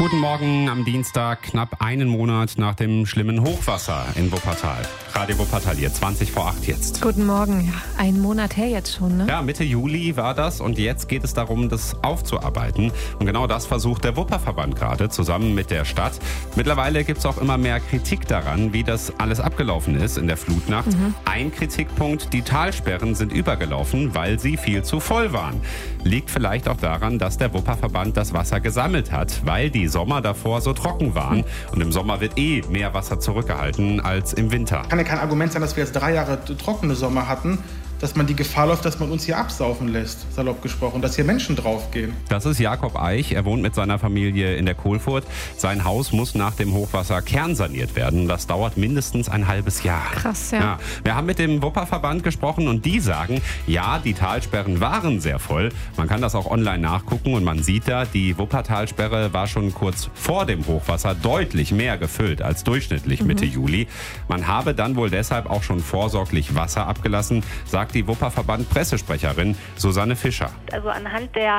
Guten Morgen am Dienstag, knapp einen Monat nach dem schlimmen Hochwasser in Wuppertal. Radio Wuppertal hier, 20 vor 8 jetzt. Guten Morgen. Ja, einen Monat her jetzt schon, ne? Ja, Mitte Juli war das und jetzt geht es darum, das aufzuarbeiten. Und genau das versucht der Wupperverband gerade zusammen mit der Stadt. Mittlerweile gibt es auch immer mehr Kritik daran, wie das alles abgelaufen ist in der Flutnacht. Ein Kritikpunkt, die Talsperren sind übergelaufen, weil sie viel zu voll waren. Liegt vielleicht auch daran, dass der Wupperverband das Wasser gesammelt hat, weil die Sommer davor so trocken waren. Und im Sommer wird mehr Wasser zurückgehalten als im Winter. Kann ja kein Argument sein, dass wir jetzt 3 Jahre trockene Sommer hatten, dass man die Gefahr läuft, dass man uns hier absaufen lässt, salopp gesprochen, dass hier Menschen draufgehen. Das ist Jakob Eich. Er wohnt mit seiner Familie in der Kohlfurt. Sein Haus muss nach dem Hochwasser kernsaniert werden. Das dauert mindestens ein halbes Jahr. Krass, ja. Wir haben mit dem Wupperverband gesprochen und die sagen, ja, die Talsperren waren sehr voll. Man kann das auch online nachgucken und man sieht da, die Wuppertalsperre war schon kurz vor dem Hochwasser deutlich mehr gefüllt als durchschnittlich Mitte Juli. Man habe dann wohl deshalb auch schon vorsorglich Wasser abgelassen, sagt die Wupperverband-Pressesprecherin Susanne Fischer. Also anhand der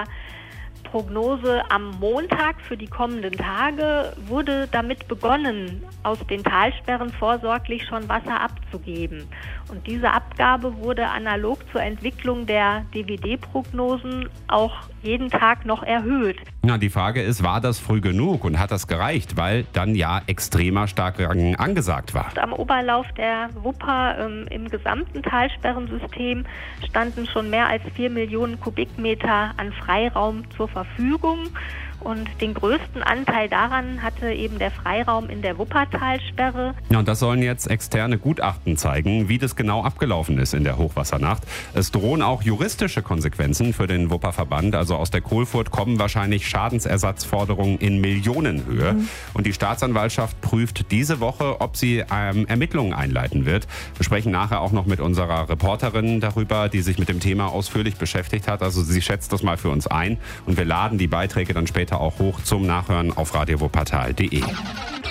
Prognose am Montag für die kommenden Tage wurde damit begonnen, aus den Talsperren vorsorglich schon Wasser abzugeben. Und diese Abgabe wurde analog zur Entwicklung der DWD-Prognosen auch jeden Tag noch erhöht. Na, die Frage ist, war das früh genug und hat das gereicht, weil dann ja extremer Starkregen angesagt war? Am Oberlauf der Wupper im gesamten Talsperrensystem standen schon mehr als 4 Millionen Kubikmeter an Freiraum zur Verfügung. Und den größten Anteil daran hatte eben der Freiraum in der Wuppertalsperre. Ja, und das sollen jetzt externe Gutachten zeigen, wie das genau abgelaufen ist in der Hochwassernacht. Es drohen auch juristische Konsequenzen für den Wupperverband. Also aus der Kohlfurt kommen wahrscheinlich Schadensersatzforderungen in Millionenhöhe. Und die Staatsanwaltschaft prüft diese Woche, ob sie Ermittlungen einleiten wird. Wir sprechen nachher auch noch mit unserer Reporterin darüber, die sich mit dem Thema ausführlich beschäftigt hat. Also sie schätzt das mal für uns ein. Und wir laden die Beiträge dann später auch hoch zum Nachhören auf radiowuppertal.de.